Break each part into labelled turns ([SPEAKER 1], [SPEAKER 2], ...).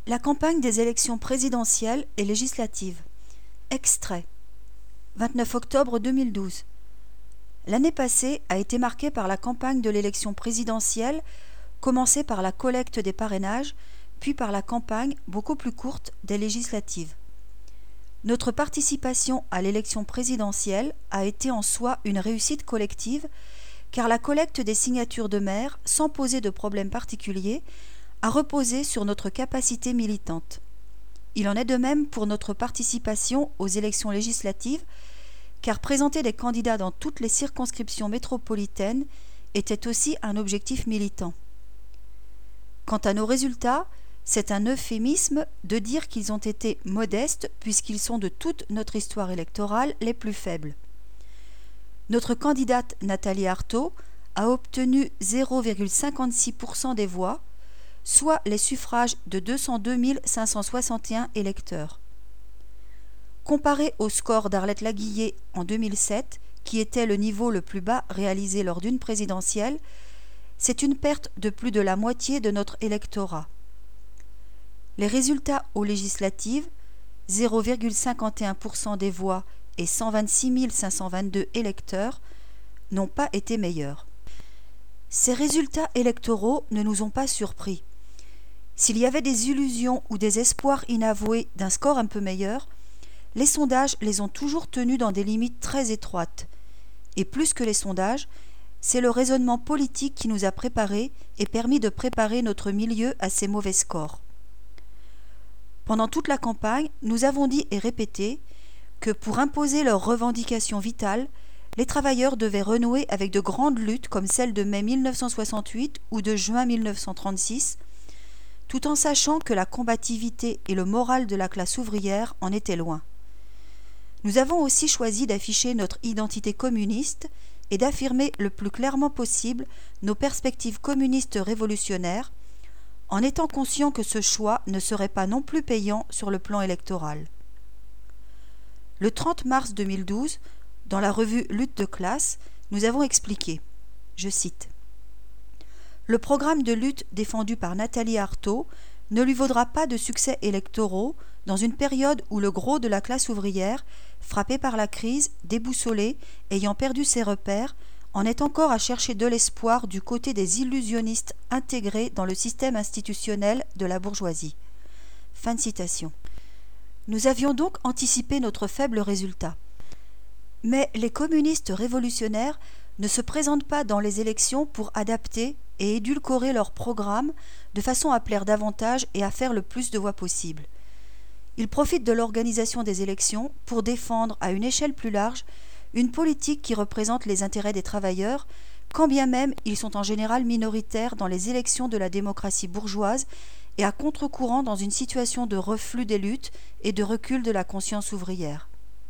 [SPEAKER 1] La campagne des élections présidentielles et législatives. Extrait. 29 octobre 2012. L'année passée a été marquée par la campagne de l'élection présidentielle, commencée par la collecte des parrainages, puis par la campagne, beaucoup plus courte, des législatives. Notre participation à l'élection présidentielle a été en soi une réussite collective, car la collecte des signatures de maires, sans poser de problème particulier, a reposé sur notre capacité militante. Il en est de même pour notre participation aux élections législatives, car présenter des candidats dans toutes les circonscriptions métropolitaines était aussi un objectif militant. Quant à nos résultats, c'est un euphémisme de dire qu'ils ont été modestes puisqu'ils sont de toute notre histoire électorale les plus faibles. Notre candidate Nathalie Arthaud a obtenu 0,56% des voix, soit les suffrages de 202 561 électeurs. Comparé au score d'Arlette Laguillet en 2007, qui était le niveau le plus bas réalisé lors d'une présidentielle, c'est une perte de plus de la moitié de notre électorat. Les résultats aux législatives, 0,51% des voix et 126 522 électeurs, n'ont pas été meilleurs. Ces résultats électoraux ne nous ont pas surpris. S'il y avait des illusions ou des espoirs inavoués d'un score un peu meilleur, les sondages les ont toujours tenus dans des limites très étroites. Et plus que les sondages, c'est le raisonnement politique qui nous a préparés et permis de préparer notre milieu à ces mauvais scores. Pendant toute la campagne, nous avons dit et répété que pour imposer leurs revendications vitales, les travailleurs devaient renouer avec de grandes luttes comme celle de mai 1968 ou de juin 1936, tout en sachant que la combativité et le moral de la classe ouvrière en étaient loin. Nous avons aussi choisi d'afficher notre identité communiste et d'affirmer le plus clairement possible nos perspectives communistes révolutionnaires, en étant conscients que ce choix ne serait pas non plus payant sur le plan électoral. Le 30 mars 2012, dans la revue Lutte de classe, nous avons expliqué, je cite, « Le programme de lutte défendu par Nathalie Arthaud ne lui vaudra pas de succès électoraux dans une période où le gros de la classe ouvrière, frappée par la crise, déboussolée, ayant perdu ses repères, en est encore à chercher de l'espoir du côté des illusionnistes intégrés dans le système institutionnel de la bourgeoisie. » Fin de citation. Nous avions donc anticipé notre faible résultat. Mais les communistes révolutionnaires ne se présentent pas dans les élections pour adapter et édulcorer leur programme de façon à plaire davantage et à faire le plus de voix possible. Ils profitent de l'organisation des élections pour défendre à une échelle plus large une politique qui représente les intérêts des travailleurs, quand bien même ils sont en général minoritaires dans les élections de la démocratie bourgeoise et à contre-courant dans une situation de reflux des luttes et de recul de la conscience ouvrière.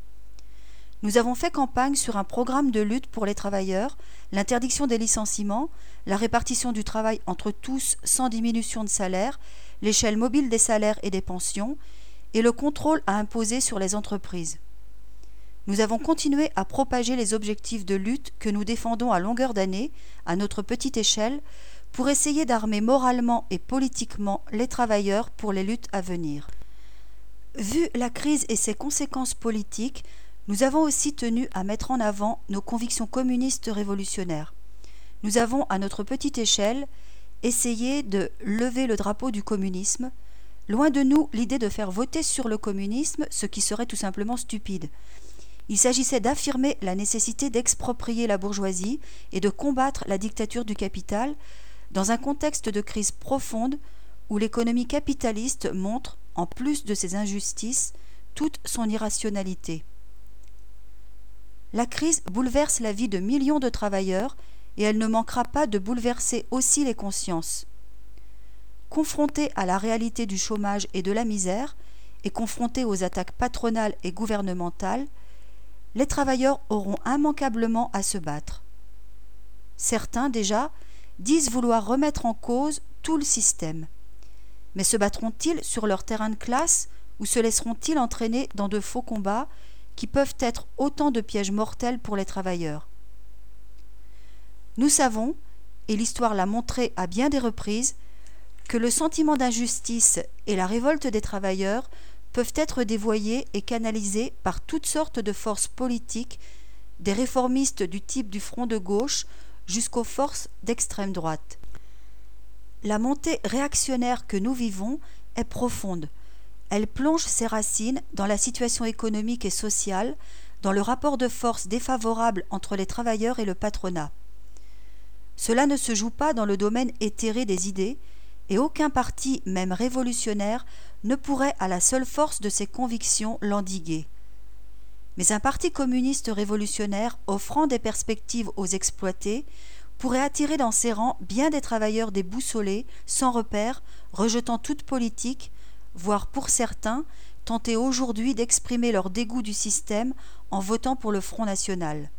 [SPEAKER 1] Nous avons fait campagne sur un programme de lutte pour les travailleurs, l'interdiction des licenciements, la répartition du travail entre tous sans diminution de salaire, l'échelle mobile des salaires et des pensions, et le contrôle à imposer sur les entreprises. Nous avons continué à propager les objectifs de lutte que nous défendons à longueur d'année, à notre petite échelle, pour essayer d'armer moralement et politiquement les travailleurs pour les luttes à venir. Vu la crise et ses conséquences politiques, nous avons aussi tenu à mettre en avant nos convictions communistes révolutionnaires. Nous avons, à notre petite échelle, essayé de lever le drapeau du communisme. Loin de nous l'idée de faire voter sur le communisme, ce qui serait tout simplement stupide. Il s'agissait d'affirmer la nécessité d'exproprier la bourgeoisie et de combattre la dictature du capital dans un contexte de crise profonde où l'économie capitaliste montre, en plus de ses injustices, toute son irrationalité. La crise bouleverse la vie de millions de travailleurs et elle ne manquera pas de bouleverser aussi les consciences. Confrontés à la réalité du chômage et de la misère, et confrontés aux attaques patronales et gouvernementales, les travailleurs auront immanquablement à se battre. Certains, déjà, disent vouloir remettre en cause tout le système. Mais se battront-ils sur leur terrain de classe ou se laisseront-ils entraîner dans de faux combats qui peuvent être autant de pièges mortels pour les travailleurs? Nous savons, et l'histoire l'a montré à bien des reprises, que le sentiment d'injustice et la révolte des travailleurs peuvent être dévoyés et canalisés par toutes sortes de forces politiques, des réformistes du type du Front de gauche jusqu'aux forces d'extrême droite. La montée réactionnaire que nous vivons est profonde. Elle plonge ses racines dans la situation économique et sociale, dans le rapport de force défavorable entre les travailleurs et le patronat. Cela ne se joue pas dans le domaine éthéré des idées, et aucun parti, même révolutionnaire, ne pourrait à la seule force de ses convictions l'endiguer. Mais un parti communiste révolutionnaire offrant des perspectives aux exploités pourrait attirer dans ses rangs bien des travailleurs déboussolés, sans repères, rejetant toute politique, voire pour certains, tenter aujourd'hui d'exprimer leur dégoût du système en votant pour le Front national.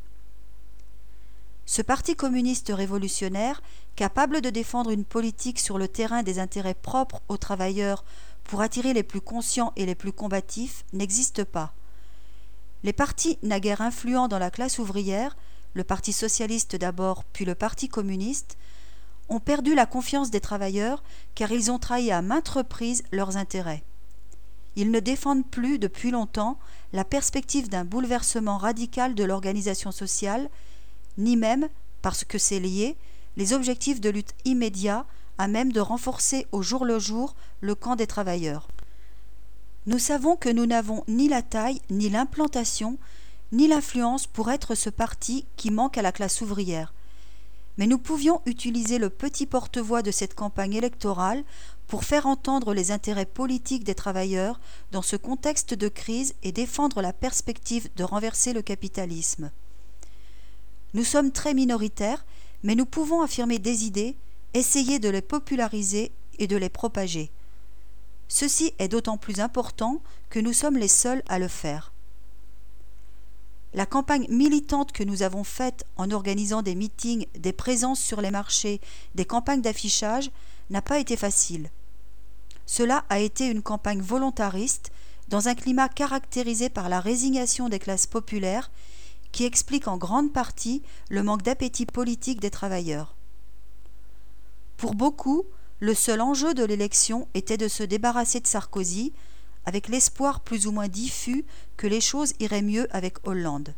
[SPEAKER 1] Ce parti communiste révolutionnaire, capable de défendre une politique sur le terrain des intérêts propres aux travailleurs pour attirer les plus conscients et les plus combatifs, n'existe pas. Les partis naguère influents dans la classe ouvrière, le Parti socialiste d'abord puis le Parti communiste, ont perdu la confiance des travailleurs car ils ont trahi à maintes reprises leurs intérêts. Ils ne défendent plus depuis longtemps la perspective d'un bouleversement radical de l'organisation sociale, ni même, parce que c'est lié, les objectifs de lutte immédiats à même de renforcer au jour le jour le camp des travailleurs. Nous savons que nous n'avons ni la taille, ni l'implantation, ni l'influence pour être ce parti qui manque à la classe ouvrière. Mais nous pouvions utiliser le petit porte-voix de cette campagne électorale pour faire entendre les intérêts politiques des travailleurs dans ce contexte de crise et défendre la perspective de renverser le capitalisme. Nous sommes très minoritaires, mais nous pouvons affirmer des idées, essayer de les populariser et de les propager. Ceci est d'autant plus important que nous sommes les seuls à le faire. La campagne militante que nous avons faite en organisant des meetings, des présences sur les marchés, des campagnes d'affichage n'a pas été facile. Cela a été une campagne volontariste dans un climat caractérisé par la résignation des classes populaires qui explique en grande partie le manque d'appétit politique des travailleurs. Pour beaucoup, le seul enjeu de l'élection était de se débarrasser de Sarkozy, avec l'espoir plus ou moins diffus que les choses iraient mieux avec Hollande.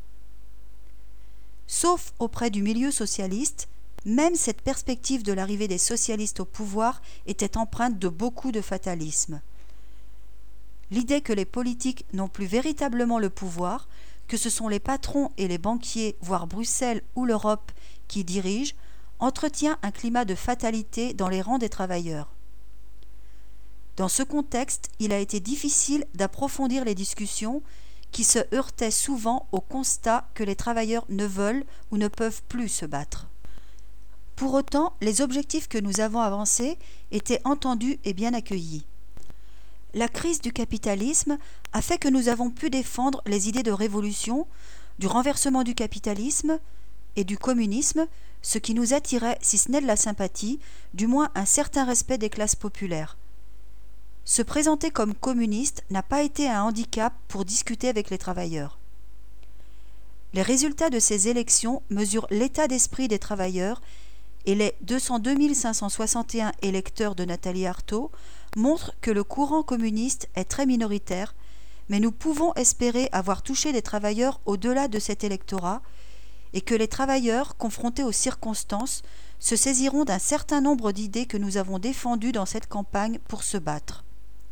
[SPEAKER 1] Sauf auprès du milieu socialiste, même cette perspective de l'arrivée des socialistes au pouvoir était empreinte de beaucoup de fatalisme. L'idée que les politiques n'ont plus véritablement le pouvoir, que ce sont les patrons et les banquiers, voire Bruxelles ou l'Europe, qui dirigent, entretient un climat de fatalité dans les rangs des travailleurs. Dans ce contexte, il a été difficile d'approfondir les discussions qui se heurtaient souvent au constat que les travailleurs ne veulent ou ne peuvent plus se battre. Pour autant, les objectifs que nous avons avancés étaient entendus et bien accueillis. La crise du capitalisme a fait que nous avons pu défendre les idées de révolution, du renversement du capitalisme et du communisme, ce qui nous attirait, si ce n'est de la sympathie, du moins un certain respect des classes populaires. Se présenter comme communiste n'a pas été un handicap pour discuter avec les travailleurs. Les résultats de ces élections mesurent l'état d'esprit des travailleurs et les 202 561 électeurs de Nathalie Arthaud montrent que le courant communiste est très minoritaire, mais nous pouvons espérer avoir touché des travailleurs au-delà de cet électorat et que les travailleurs, confrontés aux circonstances, se saisiront d'un certain nombre d'idées que nous avons défendues dans cette campagne pour se battre.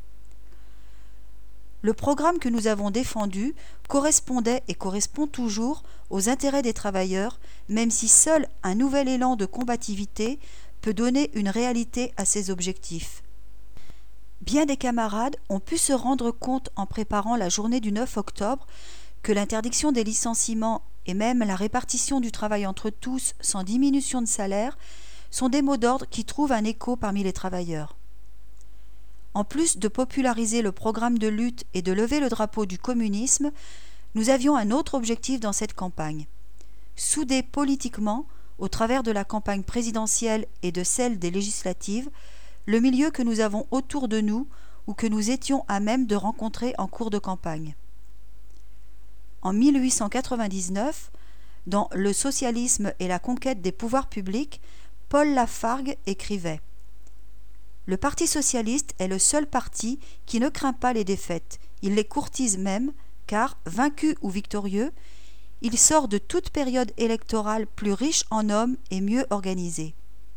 [SPEAKER 1] Le programme que nous avons défendu correspondait et correspond toujours aux intérêts des travailleurs, même si seul un nouvel élan de combativité peut donner une réalité à ces objectifs. Bien des camarades ont pu se rendre compte en préparant la journée du 9 octobre que l'interdiction des licenciements et même la répartition du travail entre tous sans diminution de salaire sont des mots d'ordre qui trouvent un écho parmi les travailleurs. En plus de populariser le programme de lutte et de lever le drapeau du communisme, nous avions un autre objectif dans cette campagne. Souder politiquement, au travers de la campagne présidentielle et de celle des législatives, le milieu que nous avons autour de nous ou que nous étions à même de rencontrer en cours de campagne. En 1899, dans Le socialisme et la conquête des pouvoirs publics, Paul Lafargue écrivait « Le Parti socialiste est le seul parti qui ne craint pas les défaites. Il les courtise même, car, vaincu ou victorieux, il sort de toute période électorale plus riche en hommes et mieux organisée.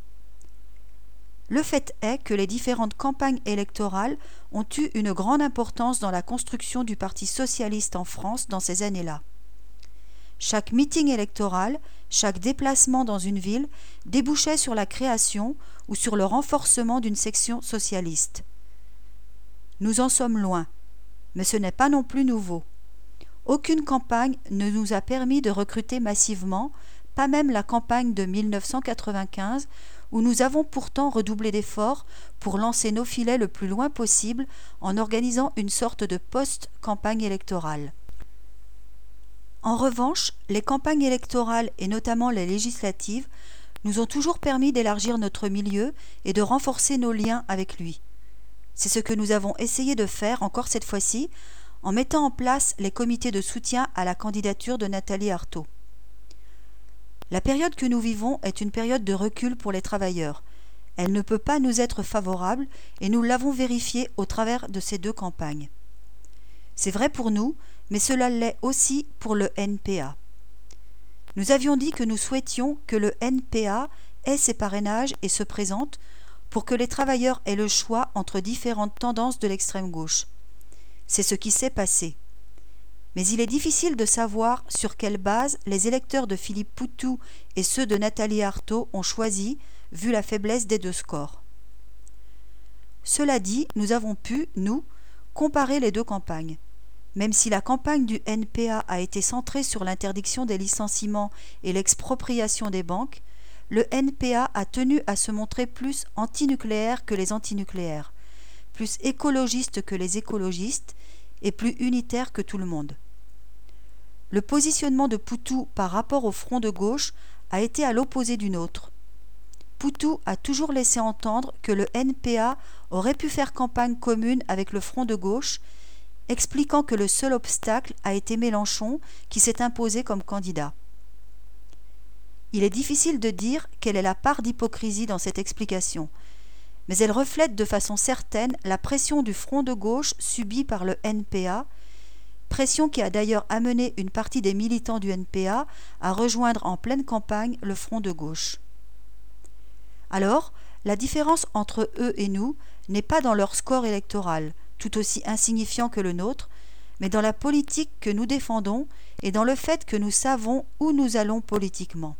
[SPEAKER 1] Le fait est que les différentes campagnes électorales ont eu une grande importance dans la construction du Parti socialiste en France dans ces années-là. Chaque meeting électoral, chaque déplacement dans une ville débouchait sur la création ou sur le renforcement d'une section socialiste. Nous en sommes loin, mais ce n'est pas non plus nouveau. Aucune campagne ne nous a permis de recruter massivement, pas même la campagne de 1995, où nous avons pourtant redoublé d'efforts pour lancer nos filets le plus loin possible en organisant une sorte de post-campagne électorale. En revanche, les campagnes électorales et notamment les législatives nous ont toujours permis d'élargir notre milieu et de renforcer nos liens avec lui. C'est ce que nous avons essayé de faire encore cette fois-ci en mettant en place les comités de soutien à la candidature de Nathalie Arthaud. La période que nous vivons est une période de recul pour les travailleurs. Elle ne peut pas nous être favorable et nous l'avons vérifié au travers de ces 2 campagnes. C'est vrai pour nous, mais cela l'est aussi pour le NPA. Nous avions dit que nous souhaitions que le NPA ait ses parrainages et se présente pour que les travailleurs aient le choix entre différentes tendances de l'extrême gauche. C'est ce qui s'est passé. Mais il est difficile de savoir sur quelle base les électeurs de Philippe Poutou et ceux de Nathalie Arthaud ont choisi, vu la faiblesse des 2 scores. Cela dit, nous avons pu, nous, comparer les 2 campagnes. Même si la campagne du NPA a été centrée sur l'interdiction des licenciements et l'expropriation des banques, le NPA a tenu à se montrer plus antinucléaire que les antinucléaires, plus écologiste que les écologistes et plus unitaire que tout le monde. Le positionnement de Poutou par rapport au front de gauche a été à l'opposé du nôtre. Poutou a toujours laissé entendre que le NPA aurait pu faire campagne commune avec le front de gauche, expliquant que le seul obstacle a été Mélenchon qui s'est imposé comme candidat. Il est difficile de dire quelle est la part d'hypocrisie dans cette explication, mais elle reflète de façon certaine la pression du front de gauche subie par le NPA, pression qui a d'ailleurs amené une partie des militants du NPA à rejoindre en pleine campagne le front de gauche. Alors, la différence entre eux et nous n'est pas dans leur score électoral, tout aussi insignifiant que le nôtre, mais dans la politique que nous défendons et dans le fait que nous savons où nous allons politiquement.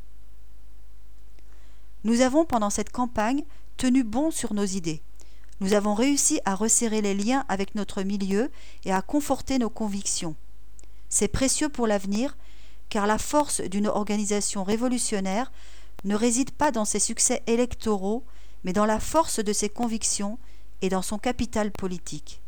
[SPEAKER 1] Nous avons, pendant cette campagne, tenu bon sur nos idées. Nous avons réussi à resserrer les liens avec notre milieu et à conforter nos convictions. C'est précieux pour l'avenir, car la force d'une organisation révolutionnaire ne réside pas dans ses succès électoraux, mais dans la force de ses convictions et dans son capital politique.